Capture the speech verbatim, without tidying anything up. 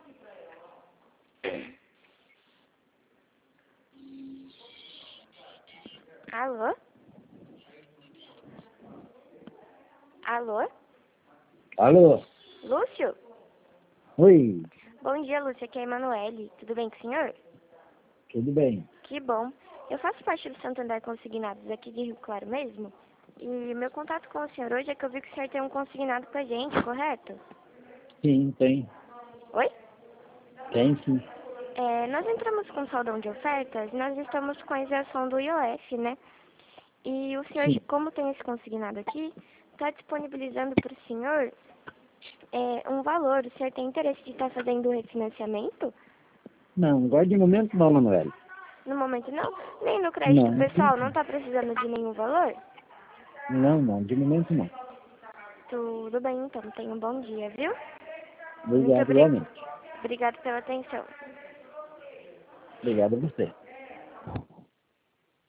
Alô? Alô? Alô? Lúcio? Oi, Bom dia, Lúcio. Aqui é a Emanuele. Tudo bem com o senhor? tudo bem? Que bom. Eu faço parte do Santander Consignados aqui de Rio Claro mesmo. E meu contato com o senhor hoje é que eu vi que o senhor tem um consignado com a gente, correto? Sim, tem. Oi? Tem sim. É, nós entramos com saldão de ofertas, nós estamos com a isenção do I O F, né? E o senhor, Sim. como tem esse consignado aqui, está disponibilizando para o senhor é, um valor. O senhor tem interesse de estar fazendo o refinanciamento? Não, agora de momento não, Manuel. No momento não? Nem no crédito Não, pessoal? Não está precisando de nenhum valor? não, não, de momento não. Tudo bem, então. Tenha um bom dia, viu? Muito Obrigado obri... igualmente. obrigado pela atenção. Obrigado a você.